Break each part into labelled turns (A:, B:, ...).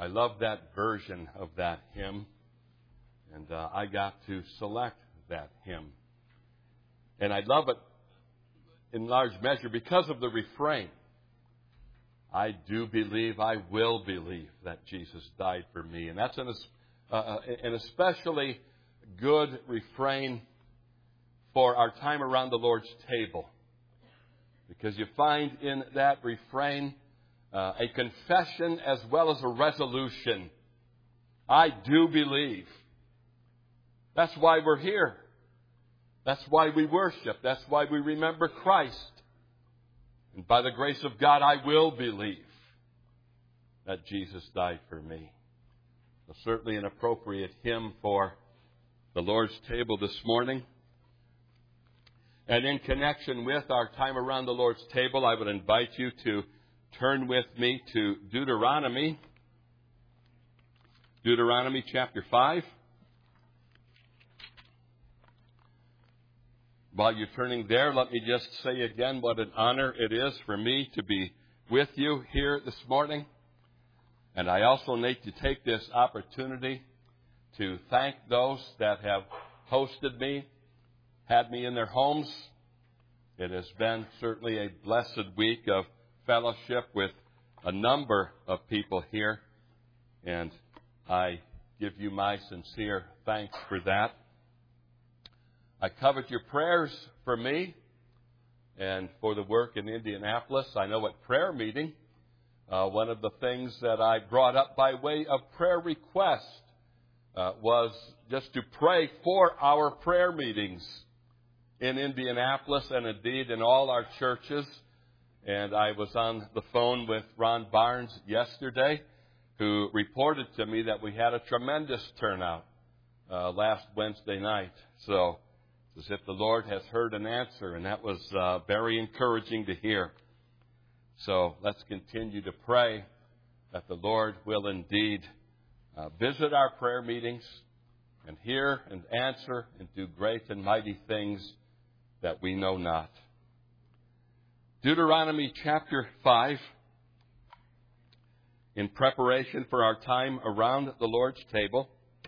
A: I love that version of that hymn, and I got to select that hymn. And I love it in large measure because of the refrain. I do believe, I will believe that Jesus died for me. And that's an especially good refrain for our time around the Lord's table. Because you find in that refrain a confession as well as a resolution. I do believe. That's why we're here. That's why we worship. That's why we remember Christ. And by the grace of God, I will believe that Jesus died for me. So certainly an appropriate hymn for the Lord's table this morning. And in connection with our time around the Lord's table, I would invite you to turn with me to Deuteronomy. Deuteronomy chapter 5. While you're turning there, let me just say again what an honor it is for me to be with you here this morning. And I also need to take this opportunity to thank those that have hosted me, had me in their homes. It has been certainly a blessed week of fellowship with a number of people here, and I give you my sincere thanks for that. I covet your prayers for me and for the work in Indianapolis. I know at prayer meeting, one of the things that I brought up by way of prayer request was just to pray for our prayer meetings in Indianapolis and indeed in all our churches. And I was on the phone with Ron Barnes yesterday, who reported to me that we had a tremendous turnout last Wednesday night. So it's as if the Lord has heard an answer, and that was very encouraging to hear. So let's continue to pray that the Lord will indeed visit our prayer meetings and hear and answer and do great and mighty things that we know not. Deuteronomy chapter 5, in preparation for our time around the Lord's table,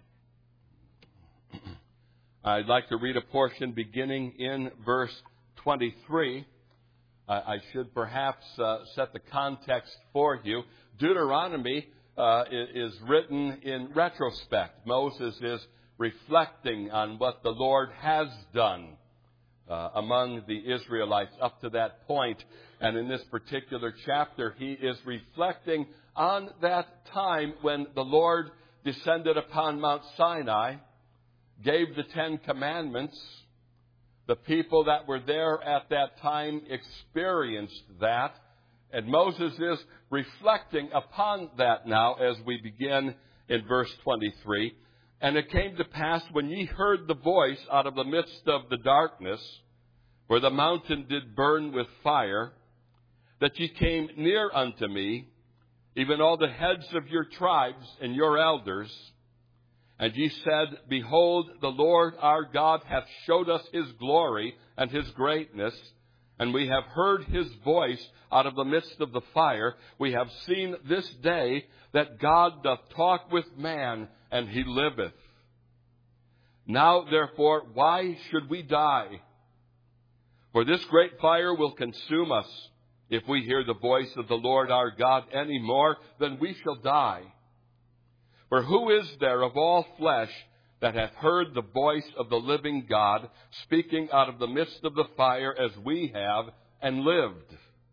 A: I'd like to read a portion beginning in verse 23. I should perhaps set the context for you. Deuteronomy is written in retrospect. Moses is reflecting on what the Lord has done among the Israelites up to that point. And in this particular chapter, he is reflecting on that time when the Lord descended upon Mount Sinai, gave the 10 Commandments. The people that were there at that time experienced that. And Moses is reflecting upon that now as we begin in verse 23. And it came to pass when ye heard the voice out of the midst of the darkness, where the mountain did burn with fire, that ye came near unto me, even all the heads of your tribes and your elders, and ye said, Behold, the Lord our God hath showed us his glory and his greatness, and we have heard his voice out of the midst of the fire. We have seen this day that God doth talk with man, and he liveth. Now, therefore, why should we die? For this great fire will consume us. If we hear the voice of the Lord our God any more, then we shall die. For who is there of all flesh that hath heard the voice of the living God speaking out of the midst of the fire as we have, and lived?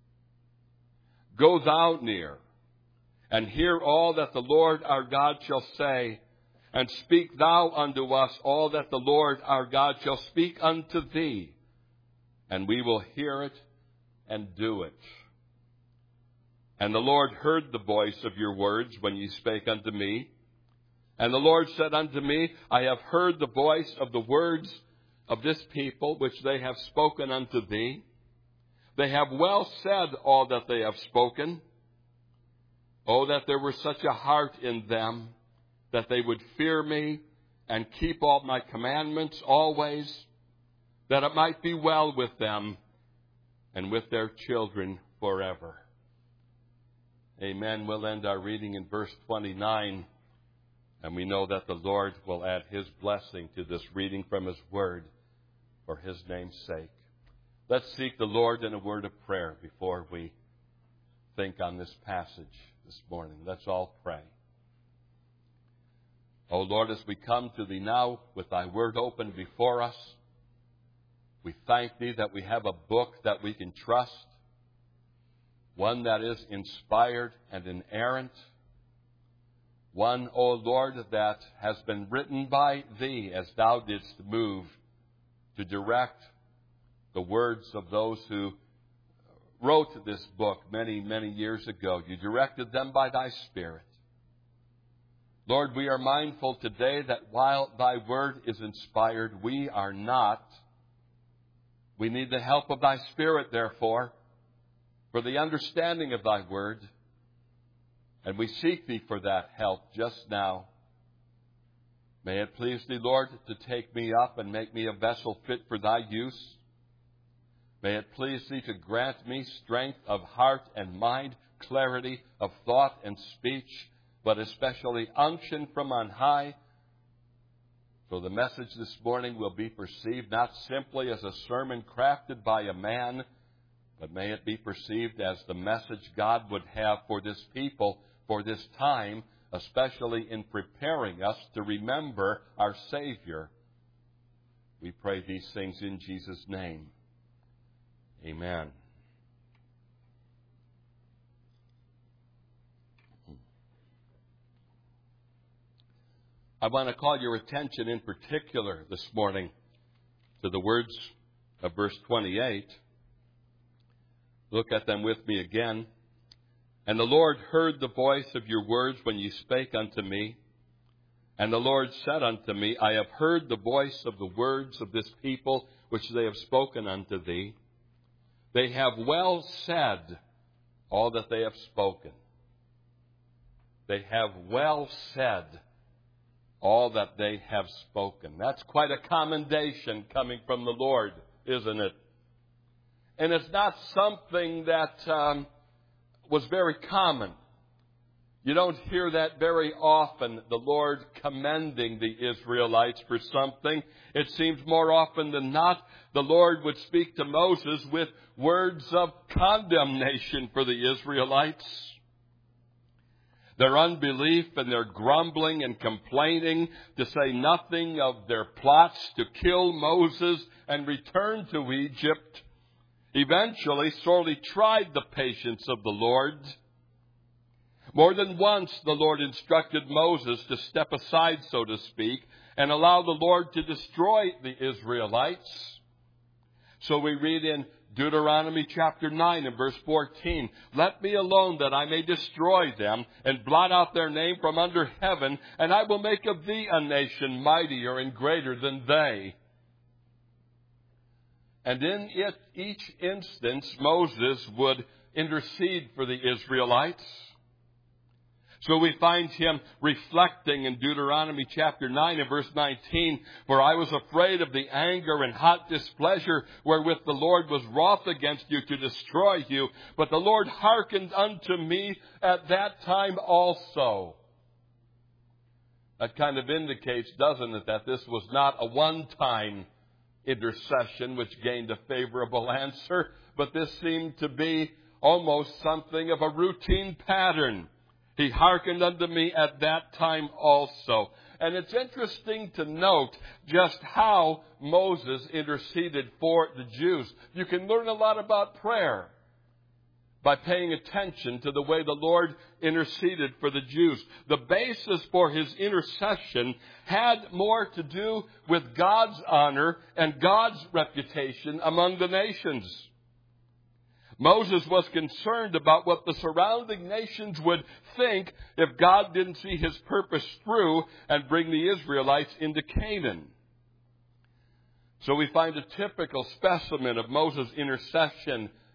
A: Go thou near, and hear all that the Lord our God shall say, and speak thou unto us all that the Lord our God shall speak unto thee, and we will hear it and do it. And the Lord heard the voice of your words when ye spake unto me. And the Lord said unto me, I have heard the voice of the words of this people, which they have spoken unto thee. They have well said all that they have spoken. Oh, that there were such a heart in them, that they would fear me and keep all my commandments always, that it might be well with them and with their children forever. Amen. We'll end our reading in verse 29. And we know that the Lord will add His blessing to this reading from His Word for His name's sake. Let's seek the Lord in a word of prayer before we think on this passage this morning. Let's all pray. O Lord, as we come to Thee now with Thy Word open before us, we thank Thee that we have a book that we can trust, one that is inspired and inerrant, one, O Lord, that has been written by Thee as Thou didst move to direct the words of those who wrote this book many, many years ago. You directed them by Thy Spirit. Lord, we are mindful today that while Thy Word is inspired, we are not. We need the help of Thy Spirit, therefore, for the understanding of Thy Word. And we seek Thee for that help just now. May it please Thee, Lord, to take me up and make me a vessel fit for Thy use. May it please Thee to grant me strength of heart and mind, clarity of thought and speech, but especially unction from on high. So the message this morning will be perceived not simply as a sermon crafted by a man, but may it be perceived as the message God would have for this people, for this time, especially in preparing us to remember our Savior. We pray these things in Jesus' name. Amen. I want to call your attention in particular this morning to the words of verse 28. Look at them with me again. And the Lord heard the voice of your words when ye spake unto me. And the Lord said unto me, I have heard the voice of the words of this people which they have spoken unto thee. They have well said all that they have spoken. They have well said all that they have spoken. That's quite a commendation coming from the Lord, isn't it? And it's not something that was very common. You don't hear that very often, the Lord commending the Israelites for something. It seems more often than not, the Lord would speak to Moses with words of condemnation for the Israelites. Their unbelief and their grumbling and complaining, to say nothing of their plots to kill Moses and return to Egypt, eventually sorely tried the patience of the Lord. More than once, the Lord instructed Moses to step aside, so to speak, and allow the Lord to destroy the Israelites. So we read in Deuteronomy chapter 9 and verse 14, Let me alone that I may destroy them and blot out their name from under heaven, and I will make of thee a nation mightier and greater than they. And in each instance, Moses would intercede for the Israelites. So we find him reflecting in Deuteronomy chapter 9 and verse 19, For I was afraid of the anger and hot displeasure wherewith the Lord was wroth against you to destroy you. But the Lord hearkened unto me at that time also. That kind of indicates, doesn't it, that this was not a one-time intercession which gained a favorable answer, but this seemed to be almost something of a routine pattern. He hearkened unto me at that time also. And it's interesting to note just how Moses interceded for the Jews. You can learn a lot about prayer by paying attention to the way the Lord interceded for the Jews. The basis for his intercession had more to do with God's honor and God's reputation among the nations. Moses was concerned about what the surrounding nations would think if God didn't see his purpose through and bring the Israelites into Canaan. So we find a typical specimen of Moses' intercession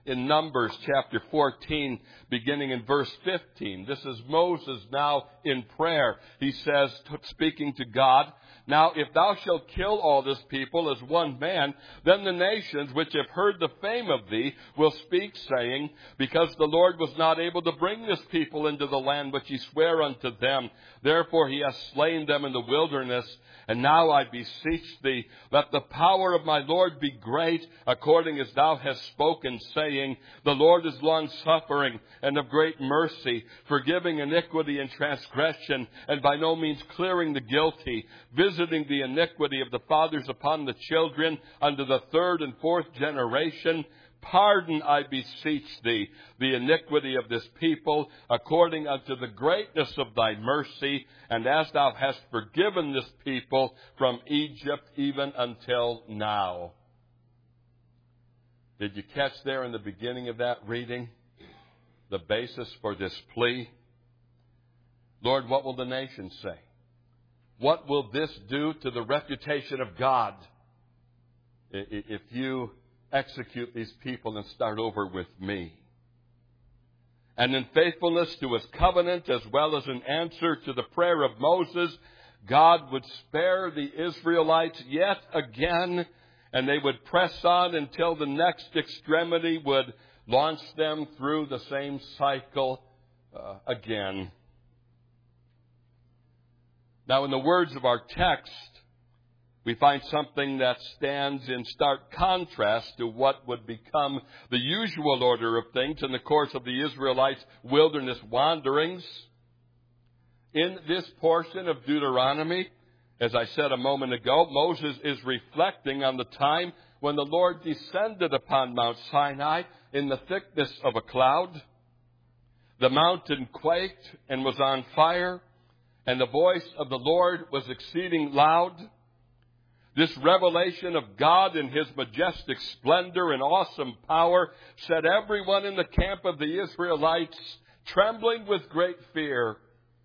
A: in Numbers chapter 14, beginning in verse 15. This is Moses now in prayer. He says, speaking to God, "Now if thou shalt kill all this people as one man, then the nations which have heard the fame of thee will speak, saying, Because the Lord was not able to bring this people into the land which he sware unto them, therefore he hath slain them in the wilderness. And now I beseech thee, let the power of my Lord be great, according as thou hast spoken, saying, The Lord is long-suffering and of great mercy, forgiving iniquity and transgression, and by no means clearing the guilty, visiting the iniquity of the fathers upon the children unto the third and fourth generation. Pardon, I beseech thee, the iniquity of this people, according unto the greatness of thy mercy, and as thou hast forgiven this people from Egypt even until now." Did you catch there in the beginning of that reading the basis for this plea? Lord, what will the nations say? What will this do to the reputation of God if you execute these people and start over with me? And in faithfulness to his covenant, as well as in answer to the prayer of Moses, God would spare the Israelites yet again, and they would press on until the next extremity would launch them through the same cycle again. Now, in the words of our text, we find something that stands in stark contrast to what would become the usual order of things in the course of the Israelites' wilderness wanderings. In this portion of Deuteronomy, as I said a moment ago, Moses is reflecting on the time when the Lord descended upon Mount Sinai in the thickness of a cloud. The mountain quaked and was on fire, and the voice of the Lord was exceeding loud. This revelation of God in his majestic splendor and awesome power set everyone in the camp of the Israelites trembling with great fear.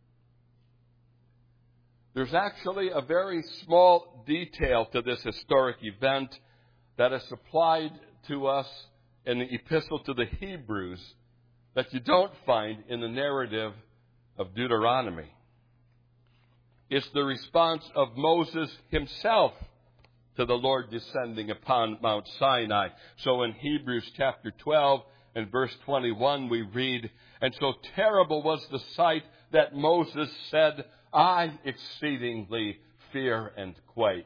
A: There's actually a very small detail to this historic event that is supplied to us in the Epistle to the Hebrews that you don't find in the narrative of Deuteronomy. It's the response of Moses himself to the Lord descending upon Mount Sinai. So in Hebrews chapter 12 and verse 21 we read, "And so terrible was the sight that Moses said, I exceedingly fear and quake."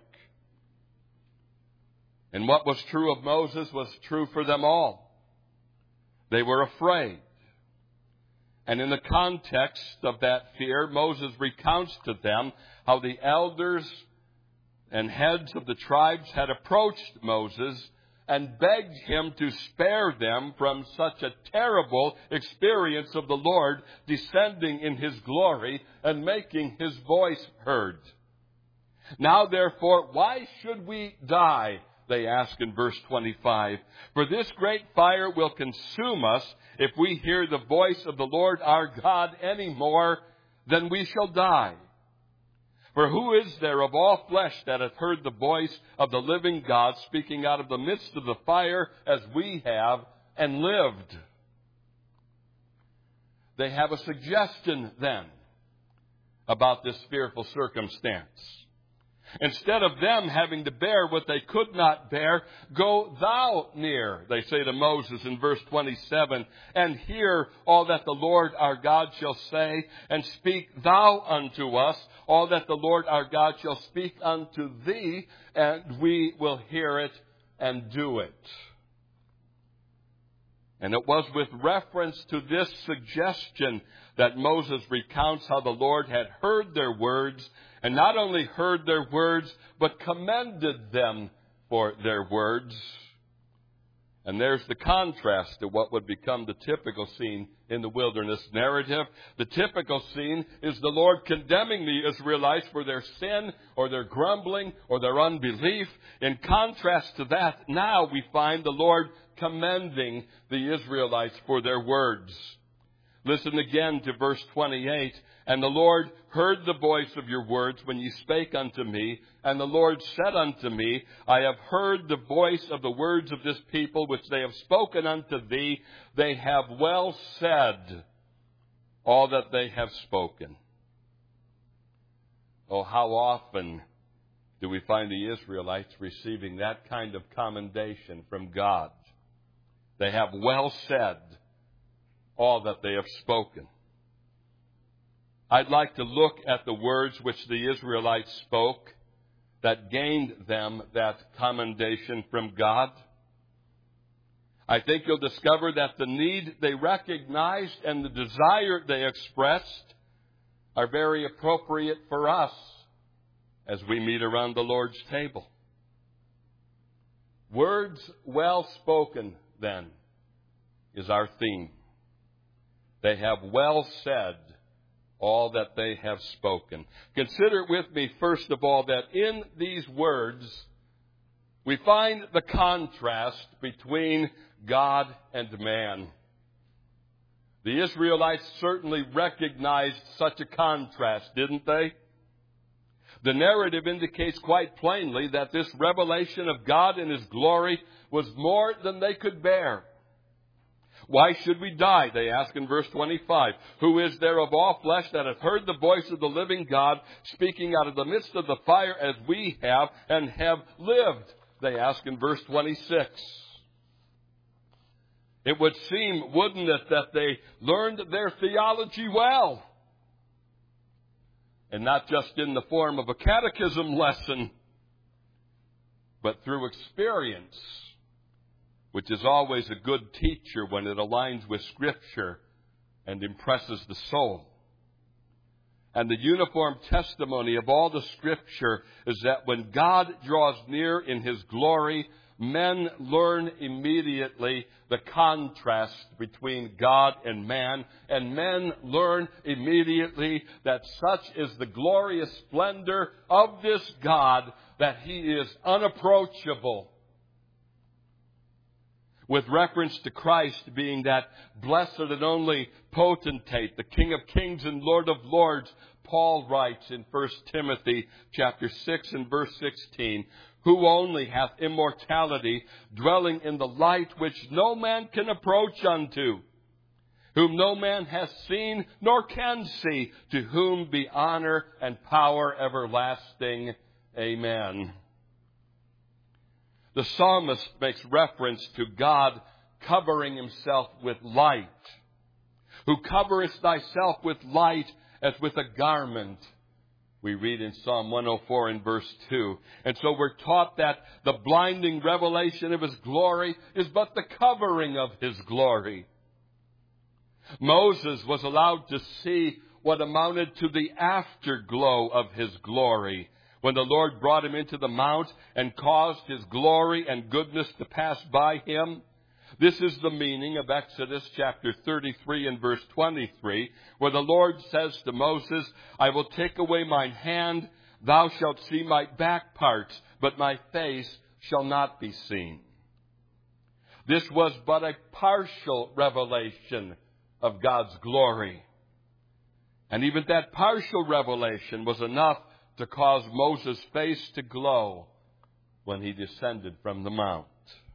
A: And what was true of Moses was true for them all. They were afraid. And in the context of that fear, Moses recounts to them how the elders and heads of the tribes had approached Moses and begged him to spare them from such a terrible experience of the Lord descending in his glory and making his voice heard. "Now, therefore, why should we die?" they ask in verse 25. "For this great fire will consume us if we hear the voice of the Lord our God any more, then we shall die. For who is there of all flesh that hath heard the voice of the living God speaking out of the midst of the fire as we have and lived?" They have a suggestion then about this fearful circumstance. Instead of them having to bear what they could not bear, "Go thou near," they say to Moses in verse 27, "and hear all that the Lord our God shall say, and speak thou unto us all that the Lord our God shall speak unto thee, and we will hear it and do it." And it was with reference to this suggestion that Moses recounts how the Lord had heard their words, and not only heard their words, but commended them for their words. And there's the contrast to what would become the typical scene in the wilderness narrative. The typical scene is the Lord condemning the Israelites for their sin or their grumbling or their unbelief. In contrast to that, now we find the Lord commending the Israelites for their words. Listen again to verse 28. And the Lord heard the voice of your words when ye spake unto me. And the Lord said unto me, I have heard the voice of the words of this people which they have spoken unto thee. They have well said all that they have spoken. Oh, how often do we find the Israelites receiving that kind of commendation from God? They have well said all that they have spoken. I'd like to look at the words which the Israelites spoke that gained them that commendation from God. I think you'll discover that the need they recognized and the desire they expressed are very appropriate for us as we meet around the Lord's table. Words well spoken, then, is our theme. They have well said all that they have spoken. Consider with me, first of all, that in these words we find the contrast between God and man. The Israelites certainly recognized such a contrast, didn't they? The narrative indicates quite plainly that this revelation of God in His glory was more than they could bear. Why should we die? They ask in verse 25. Who is there of all flesh that hath heard the voice of the living God speaking out of the midst of the fire as we have and have lived? They ask in verse 26. It would seem, wouldn't it, that they learned their theology well. And not just in the form of a catechism lesson, but through experience, which is always a good teacher when it aligns with Scripture and impresses the soul. And the uniform testimony of all the Scripture is that when God draws near in His glory, men learn immediately the contrast between God and man, and men learn immediately that such is the glorious splendor of this God that He is unapproachable. With reference to Christ being that blessed and only potentate, the King of Kings and Lord of Lords, Paul writes in 1 Timothy chapter 6 and verse 16, who only hath immortality, dwelling in the light which no man can approach unto, whom no man hath seen nor can see, to whom be honor and power everlasting. Amen. The psalmist makes reference to God covering Himself with light. Who coverest thyself with light as with a garment. We read in Psalm 104 and verse 2. And so we're taught that the blinding revelation of His glory is but the covering of His glory. Moses was allowed to see what amounted to the afterglow of His glory, when the Lord brought him into the mount and caused His glory and goodness to pass by him. This is the meaning of Exodus chapter 33 and verse 23, where the Lord says to Moses, I will take away mine hand, thou shalt see my back parts, but my face shall not be seen. This was but a partial revelation of God's glory. And even that partial revelation was enough to cause Moses' face to glow when he descended from the mount.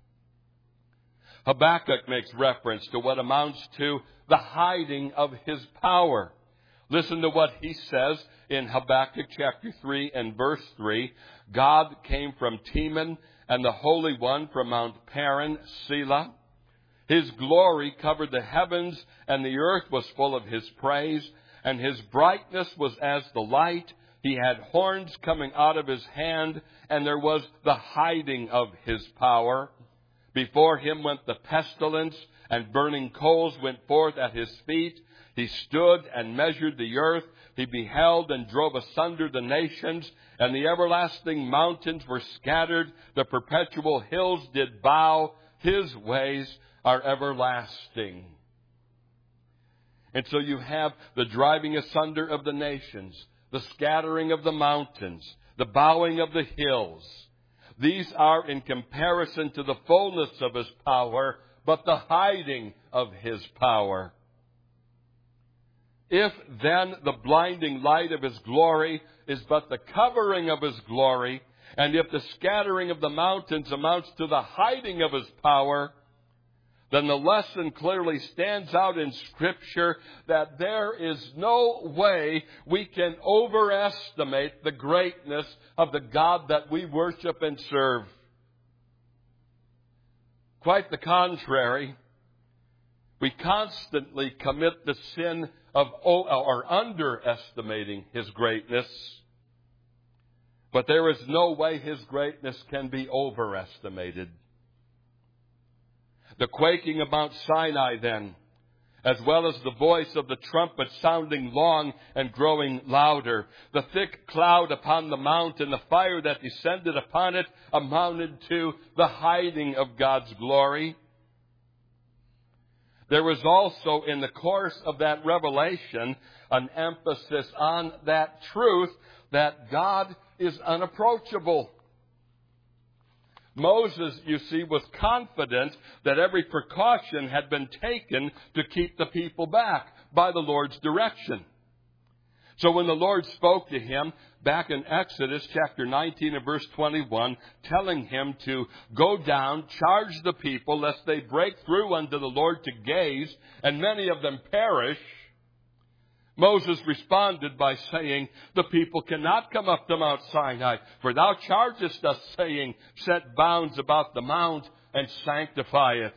A: Habakkuk makes reference to what amounts to the hiding of His power. Listen to what he says in Habakkuk chapter 3 and verse 3. God came from Teman, and the Holy One from Mount Paran, Selah. His glory covered the heavens, and the earth was full of His praise, and His brightness was as the light. He had horns coming out of His hand, and there was the hiding of His power. Before Him went the pestilence, and burning coals went forth at His feet. He stood and measured the earth. He beheld and drove asunder the nations, and the everlasting mountains were scattered. The perpetual hills did bow. His ways are everlasting. And so you have the driving asunder of the nations, the scattering of the mountains, the bowing of the hills. These are in comparison to the fullness of His power, but the hiding of His power. If then the blinding light of His glory is but the covering of His glory, and if the scattering of the mountains amounts to the hiding of His power, then the lesson clearly stands out in Scripture that there is no way we can overestimate the greatness of the God that we worship and serve. Quite the contrary, we constantly commit the sin of underestimating His greatness. But there is no way His greatness can be overestimated. The quaking of Mount Sinai, then, as well as the voice of the trumpet sounding long and growing louder, the thick cloud upon the mount and the fire that descended upon it amounted to the hiding of God's glory. There was also, in the course of that revelation, an emphasis on that truth that God is unapproachable. Moses, you see, was confident that every precaution had been taken to keep the people back by the Lord's direction. So when the Lord spoke to him back in Exodus chapter 19 and verse 21, telling him to go down, charge the people, lest they break through unto the Lord to gaze, and many of them perish, Moses responded by saying, the people cannot come up to Mount Sinai, for thou chargest us, saying, set bounds about the mount and sanctify it.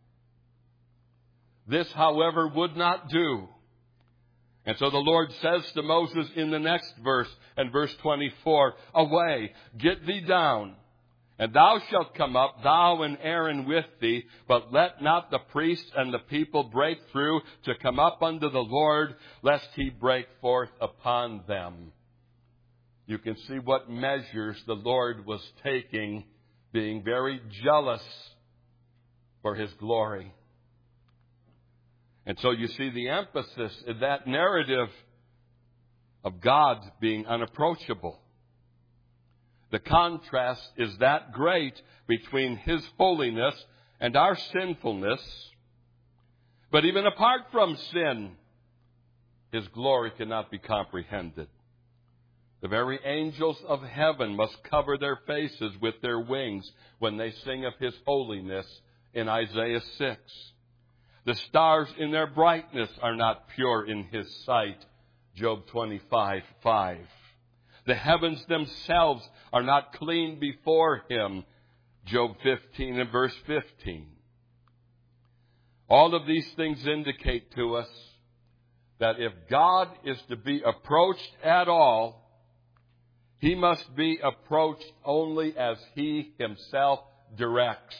A: This, however, would not do. And so the Lord says to Moses in the next verse, and verse 24, away, get thee down, and thou shalt come up, thou and Aaron with thee, but let not the priests and the people break through to come up unto the Lord, lest He break forth upon them. You can see what measures the Lord was taking, being very jealous for His glory. And so you see the emphasis in that narrative of God being unapproachable. The contrast is that great between His holiness and our sinfulness. But even apart from sin, His glory cannot be comprehended. The very angels of heaven must cover their faces with their wings when they sing of His holiness in Isaiah 6. The stars in their brightness are not pure in His sight, Job 25:5. The heavens themselves are not clean before Him, Job 15 and verse 15. All of these things indicate to us that if God is to be approached at all, He must be approached only as He Himself directs.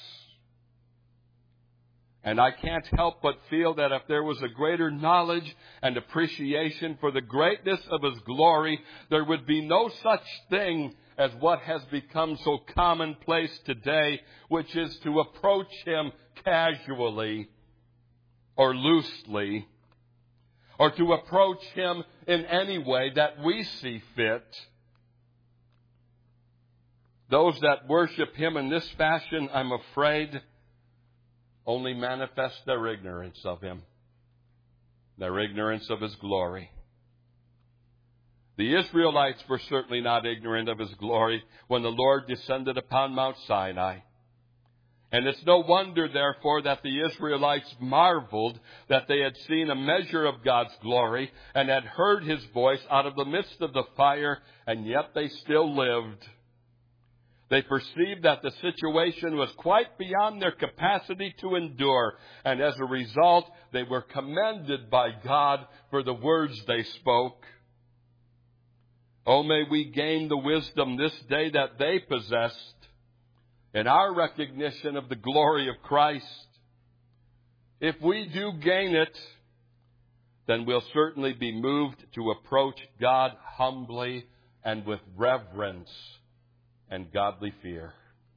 A: And I can't help but feel that if there was a greater knowledge and appreciation for the greatness of His glory, there would be no such thing as what has become so commonplace today, which is to approach Him casually or loosely, or to approach Him in any way that we see fit. Those that worship Him in this fashion, I'm afraid, only manifest their ignorance of Him, their ignorance of His glory. The Israelites were certainly not ignorant of His glory when the Lord descended upon Mount Sinai. And it's no wonder, therefore, that the Israelites marveled that they had seen a measure of God's glory and had heard His voice out of the midst of the fire, and yet they still lived. They perceived that the situation was quite beyond their capacity to endure, and as a result, they were commended by God for the words they spoke. Oh, may we gain the wisdom this day that they possessed in our recognition of the glory of Christ. If we do gain it, then we'll certainly be moved to approach God humbly and with reverence and godly fear.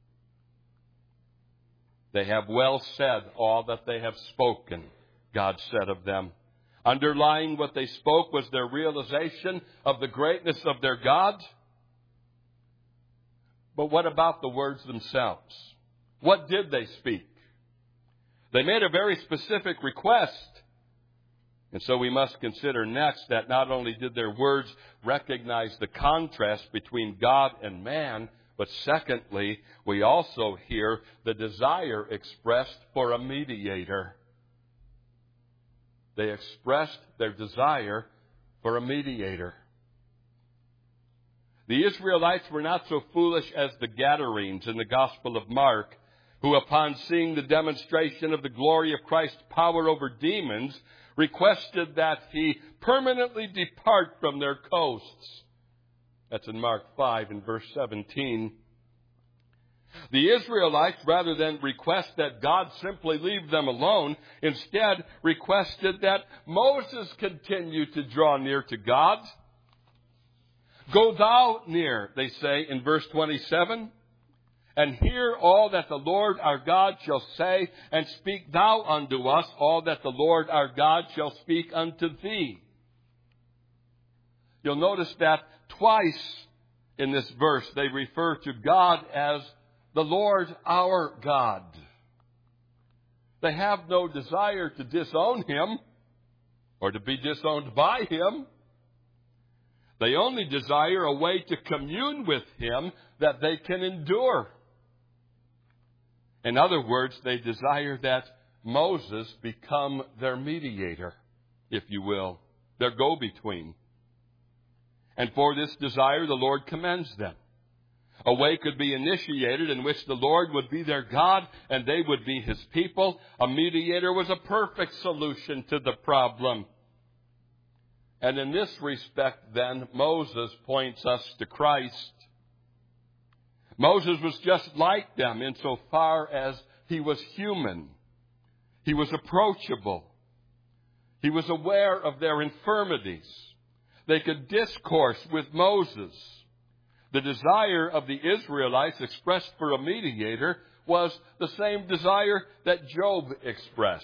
A: They have well said all that they have spoken, God said of them. Underlying what they spoke was their realization of the greatness of their God. But what about the words themselves? What did they speak? They made a very specific request. And so we must consider next that not only did their words recognize the contrast between God and man, but secondly, we also hear the desire expressed for a mediator. They expressed their desire for a mediator. The Israelites were not so foolish as the Gadarenes in the Gospel of Mark, who upon seeing the demonstration of the glory of Christ's power over demons, requested that he permanently depart from their coasts. That's in Mark 5 and verse 17. The Israelites, rather than request that God simply leave them alone, instead requested that Moses continue to draw near to God. Go thou near, they say in verse 27, and hear all that the Lord our God shall say, and speak thou unto us all that the Lord our God shall speak unto thee. You'll notice that twice in this verse they refer to God as the Lord our God. They have no desire to disown Him or to be disowned by Him. They only desire a way to commune with Him that they can endure. In other words, they desire that Moses become their mediator, if you will, their go-between. And for this desire, the Lord commends them. A way could be initiated in which the Lord would be their God and they would be His people. A mediator was a perfect solution to the problem. And in this respect, then, Moses points us to Christ. Moses was just like them insofar as he was human. He was approachable. He was aware of their infirmities. They could discourse with Moses. The desire of the Israelites expressed for a mediator was the same desire that Job expressed.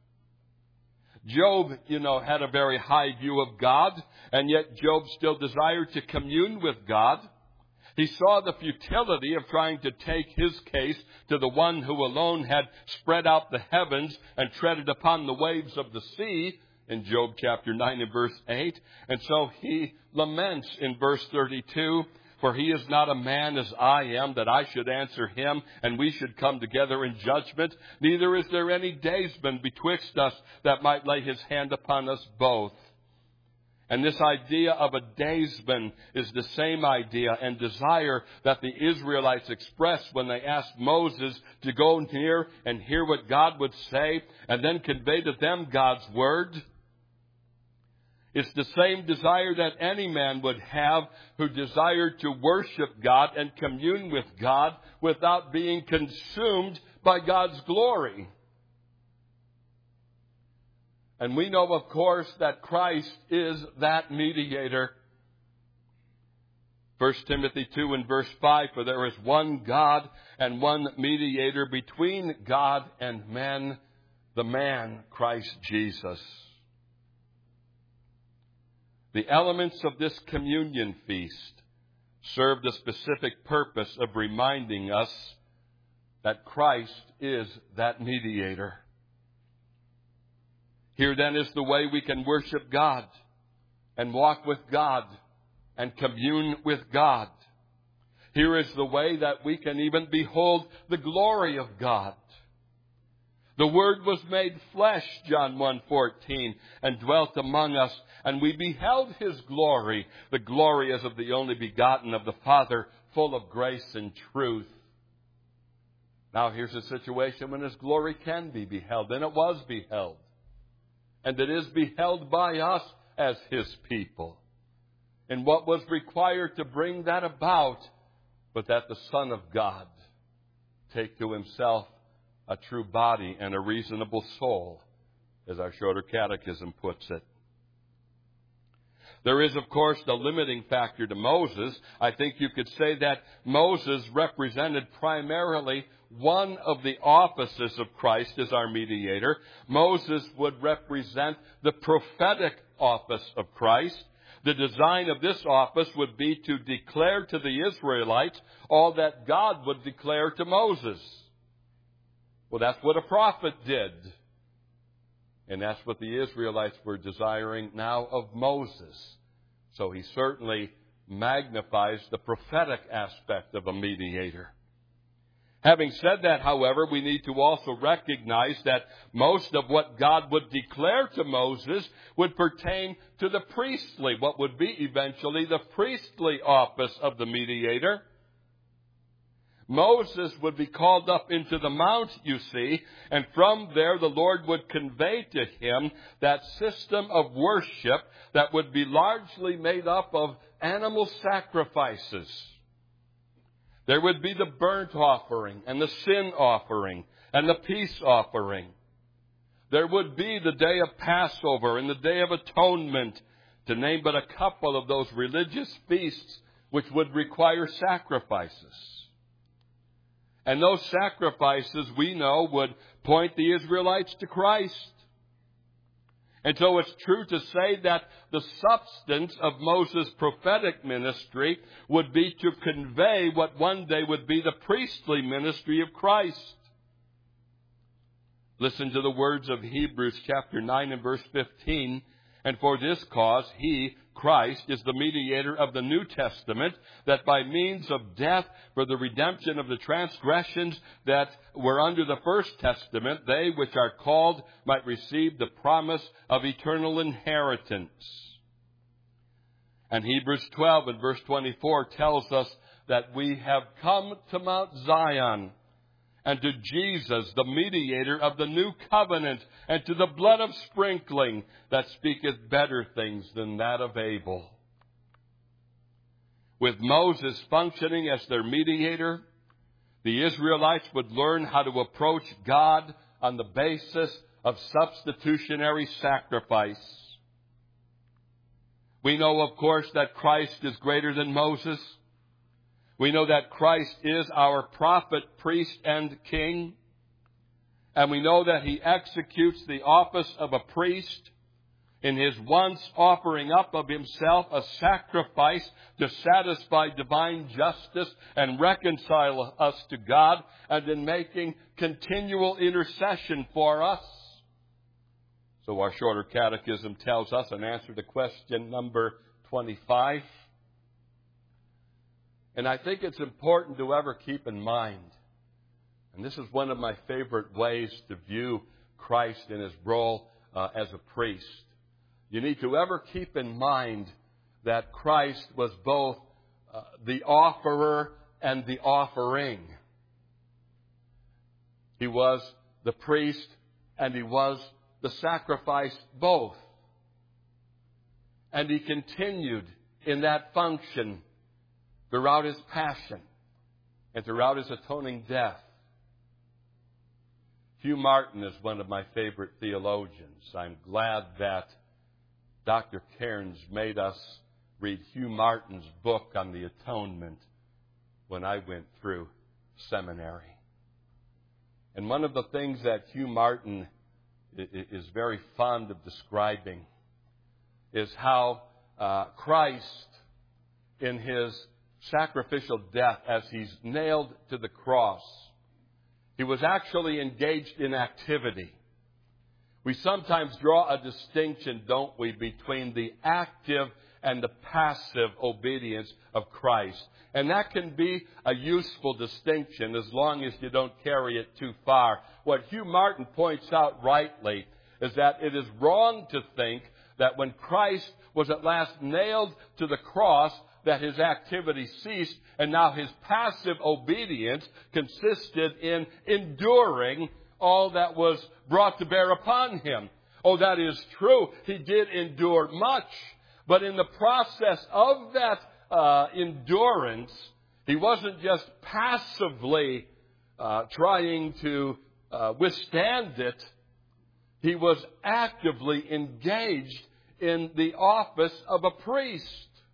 A: Job, had a very high view of God, and yet Job still desired to commune with God. He saw the futility of trying to take his case to the one who alone had spread out the heavens and treaded upon the waves of the sea, in Job chapter 9 and verse 8. And so he laments in verse 32, for he is not a man as I am, that I should answer him, and we should come together in judgment. Neither is there any daysman betwixt us that might lay his hand upon us both. And this idea of a daysman is the same idea and desire that the Israelites expressed when they asked Moses to go near and hear what God would say and then convey to them God's word. It's the same desire that any man would have who desired to worship God and commune with God without being consumed by God's glory. And we know, of course, that Christ is that mediator. 1 Timothy 2 and verse 5, for there is one God and one mediator between God and men, the man Christ Jesus. The elements of this communion feast serve the specific purpose of reminding us that Christ is that mediator. Here then is the way we can worship God and walk with God and commune with God. Here is the way that we can even behold the glory of God. The Word was made flesh, John 1:14, and dwelt among us, and we beheld His glory, the glory as of the only begotten of the Father, full of grace and truth. Now here's a situation when His glory can be beheld, and it was beheld. And it is beheld by us as His people. And what was required to bring that about, but that the Son of God take to Himself a true body and a reasonable soul, as our Shorter Catechism puts it. There is, of course, the limiting factor to Moses. I think you could say that Moses represented primarily one of the offices of Christ as our mediator. Moses would represent the prophetic office of Christ. The design of this office would be to declare to the Israelites all that God would declare to Moses. Well, that's what a prophet did. And that's what the Israelites were desiring now of Moses. So he certainly magnifies the prophetic aspect of a mediator. Having said that, however, we need to also recognize that most of what God would declare to Moses would pertain to the priestly, what would be eventually the priestly office of the mediator. Moses would be called up into the mount, you see, and from there the Lord would convey to him that system of worship that would be largely made up of animal sacrifices. There would be the burnt offering and the sin offering and the peace offering. There would be the day of Passover and the day of atonement, to name but a couple of those religious feasts which would require sacrifices. And those sacrifices, we know, would point the Israelites to Christ. And so it's true to say that the substance of Moses' prophetic ministry would be to convey what one day would be the priestly ministry of Christ. Listen to the words of Hebrews chapter 9 and verse 15. And for this cause, he, Christ, is the mediator of the New Testament, that by means of death for the redemption of the transgressions that were under the First Testament, they which are called might receive the promise of eternal inheritance. And Hebrews 12 and verse 24 tells us that we have come to Mount Zion, and to Jesus, the mediator of the new covenant, and to the blood of sprinkling that speaketh better things than that of Abel. With Moses functioning as their mediator, the Israelites would learn how to approach God on the basis of substitutionary sacrifice. We know, of course, that Christ is greater than Moses. We know that Christ is our prophet, priest, and king. And we know that he executes the office of a priest in his once offering up of himself a sacrifice to satisfy divine justice and reconcile us to God, and in making continual intercession for us. So our shorter catechism tells us, in answer to question number 25, and I think it's important to ever keep in mind, and this is one of my favorite ways to view Christ in his role as a priest. You need to ever keep in mind that Christ was both the offerer and the offering. He was the priest and he was the sacrifice both. And he continued in that function throughout his passion and throughout his atoning death. Hugh Martin is one of my favorite theologians. I'm glad that Dr. Cairns made us read Hugh Martin's book on the atonement when I went through seminary. And one of the things that Hugh Martin is very fond of describing is how Christ, in his sacrificial death, as he's nailed to the cross, he was actually engaged in activity. We sometimes draw a distinction, don't we, between the active and the passive obedience of Christ. And that can be a useful distinction as long as you don't carry it too far. What Hugh Martin points out rightly is that it is wrong to think that when Christ was at last nailed to the cross, that his activity ceased, and now his passive obedience consisted in enduring all that was brought to bear upon him. Oh, that is true. He did endure much. But in the process of that endurance, he wasn't just passively trying to withstand it. He was actively engaged in the office of a priest.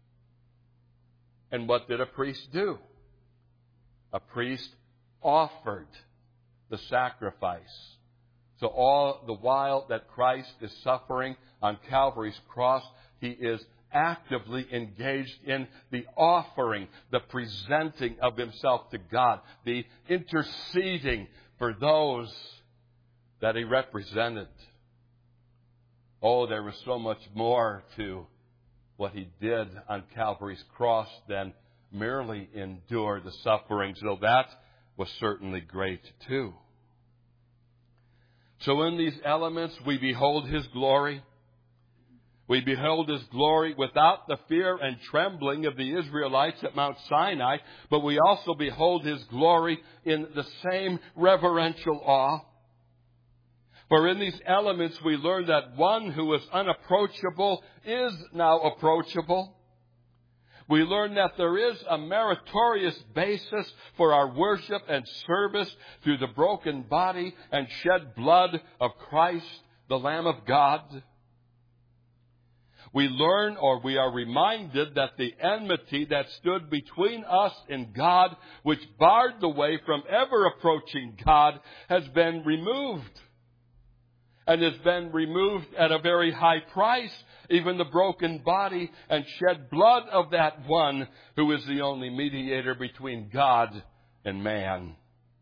A: And what did a priest do? A priest offered the sacrifice. So all the while that Christ is suffering on Calvary's cross, he is actively engaged in the offering, the presenting of himself to God, the interceding for those that he represented. Oh, there was so much more to what He did on Calvary's cross than merely endure the sufferings, though that was certainly great too. So in these elements, we behold His glory. We behold His glory without the fear and trembling of the Israelites at Mount Sinai, but we also behold His glory in the same reverential awe. For in these elements we learn that one who was unapproachable is now approachable. We learn that there is a meritorious basis for our worship and service through the broken body and shed blood of Christ, the Lamb of God. We learn, or we are reminded, that the enmity that stood between us and God, which barred the way from ever approaching God, has been removed. And has been removed at a very high price, even the broken body and shed blood of that one who is the only mediator between God and man.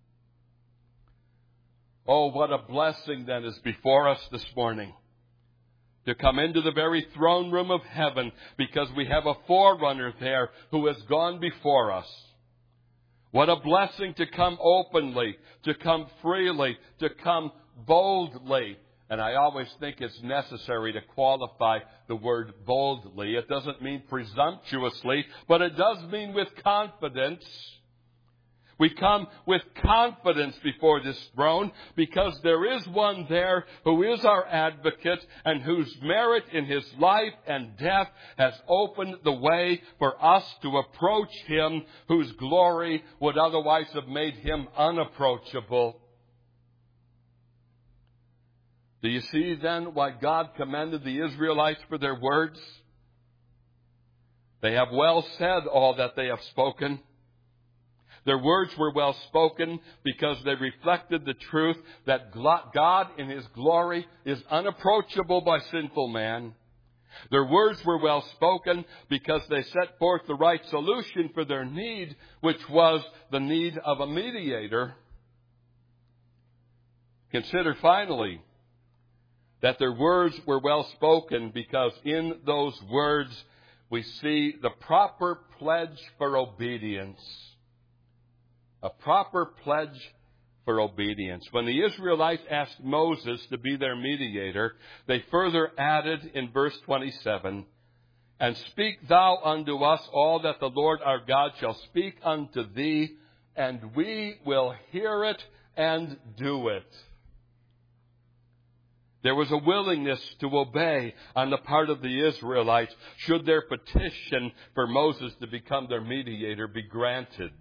A: Oh, what a blessing then is before us this morning, to come into the very throne room of heaven, because we have a forerunner there who has gone before us. What a blessing to come openly, to come freely, to come boldly. And I always think it's necessary to qualify the word boldly. It doesn't mean presumptuously, but it does mean with confidence. We come with confidence before this throne because there is one there who is our advocate and whose merit in His life and death has opened the way for us to approach Him, whose glory would otherwise have made Him unapproachable. Do you see then why God commended the Israelites for their words? They have well said all that they have spoken. Their words were well spoken because they reflected the truth that God in His glory is unapproachable by sinful man. Their words were well spoken because they set forth the right solution for their need, which was the need of a mediator. Consider finally that their words were well spoken because in those words we see the proper pledge for obedience. A proper pledge for obedience. When the Israelites asked Moses to be their mediator, they further added in verse 27, "And speak thou unto us all that the Lord our God shall speak unto thee, and we will hear it and do it." There was a willingness to obey on the part of the Israelites should their petition for Moses to become their mediator be granted.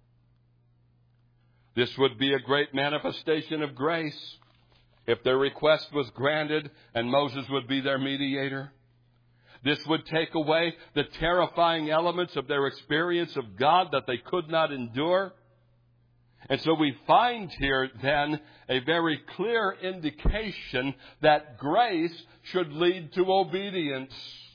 A: This would be a great manifestation of grace if their request was granted and Moses would be their mediator. This would take away the terrifying elements of their experience of God that they could not endure. And so we find here then a very clear indication that grace should lead to obedience.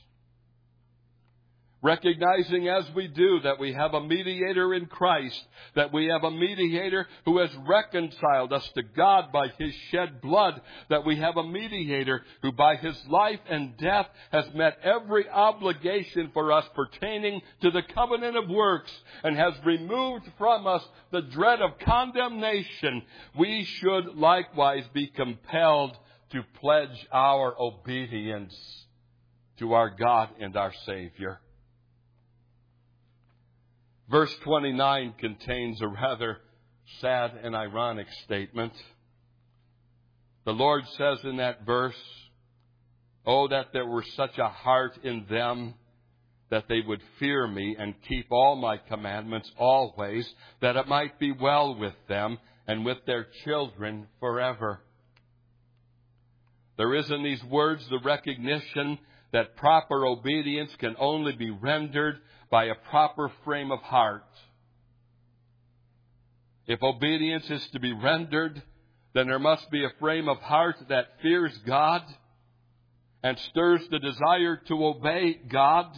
A: Recognizing as we do that we have a mediator in Christ, that we have a mediator who has reconciled us to God by His shed blood, that we have a mediator who by His life and death has met every obligation for us pertaining to the covenant of works and has removed from us the dread of condemnation, we should likewise be compelled to pledge our obedience to our God and our Savior. Verse 29 contains a rather sad and ironic statement. The Lord says in that verse, "Oh, that there were such a heart in them, that they would fear me and keep all my commandments always, that it might be well with them and with their children forever." There is in these words the recognition that proper obedience can only be rendered by a proper frame of heart. If obedience is to be rendered, then there must be a frame of heart that fears God and stirs the desire to obey God.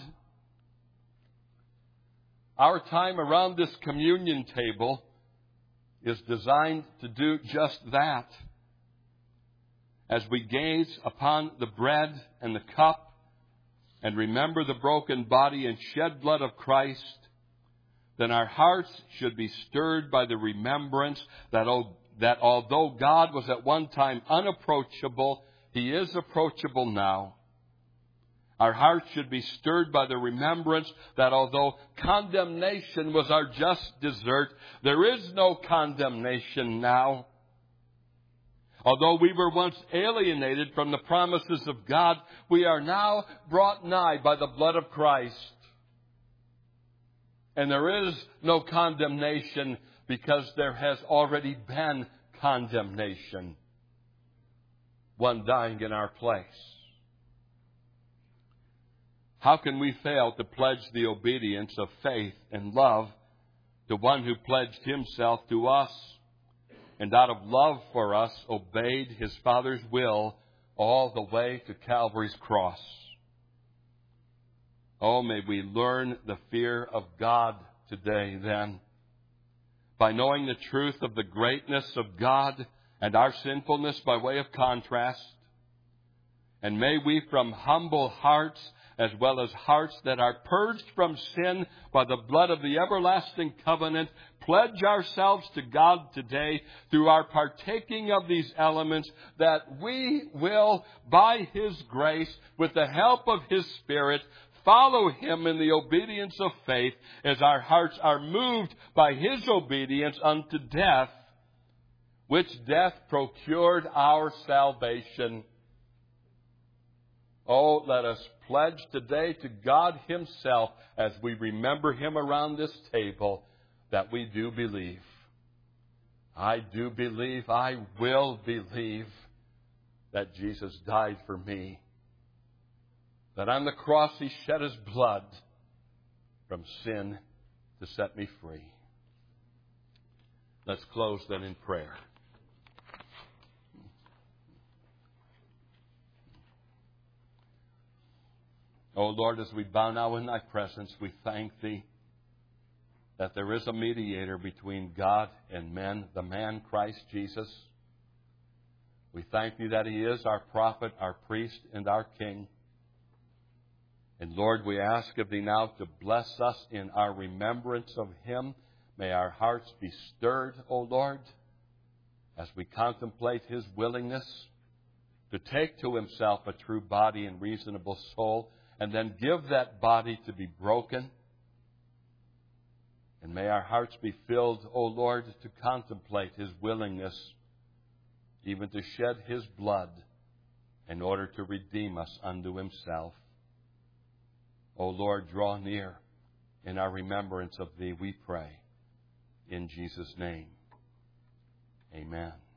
A: Our time around this communion table is designed to do just that. as we gaze upon the bread and the cup and remember the broken body and shed blood of Christ, then our hearts should be stirred by the remembrance that although God was at one time unapproachable, He is approachable now. Our hearts should be stirred by the remembrance that although condemnation was our just desert, there is no condemnation now. Although we were once alienated from the promises of God, we are now brought nigh by the blood of Christ. And there is no condemnation because there has already been condemnation. One dying in our place. How can we fail to pledge the obedience of faith and love to one who pledged Himself to us and out of love for us obeyed His Father's will all the way to Calvary's cross? Oh, may we learn the fear of God today then, by knowing the truth of the greatness of God and our sinfulness by way of contrast. And may we from humble hearts, as well as hearts that are purged from sin by the blood of the everlasting covenant, pledge ourselves to God today through our partaking of these elements, that we will, by His grace, with the help of His Spirit, follow Him in the obedience of faith as our hearts are moved by His obedience unto death, which death procured our salvation. Oh, let us pledge today to God Himself as we remember Him around this table that we do believe. I do believe, I will believe that Jesus died for me. That on the cross He shed His blood from sin to set me free. Let's close then in prayer. O Lord, as we bow now in Thy presence, we thank Thee that there is a mediator between God and men, the man Christ Jesus. We thank Thee that He is our prophet, our priest, and our King. And Lord, we ask of Thee now to bless us in our remembrance of Him. May our hearts be stirred, O Lord, as we contemplate His willingness to take to Himself a true body and reasonable soul, and then give that body to be broken. And may our hearts be filled, O Lord, to contemplate His willingness even to shed His blood in order to redeem us unto Himself. O Lord, draw near in our remembrance of Thee, we pray. In Jesus' name, amen.